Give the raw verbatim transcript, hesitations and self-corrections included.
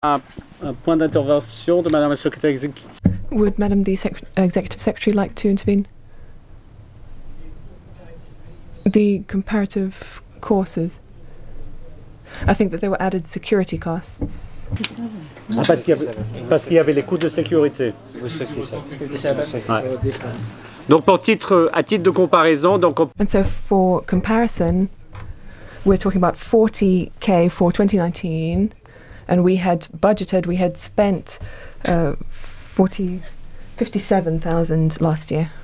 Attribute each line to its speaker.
Speaker 1: Un, un point d'intervention de Madame la Secrétaire exécutive.
Speaker 2: Would Madam the Sec- Executive Secretary like to intervene? The comparative courses. I think that there were added security costs.
Speaker 1: Ah, parce qu'il y avait, parce qu'il y avait les coûts de sécurité. Ouais. Donc pour titre, à titre de comparaison, donc on...
Speaker 2: And so for comparison, we're talking about forty K for twenty nineteen, and we had budgeted, we had spent uh, forty, fifty-seven thousand last year.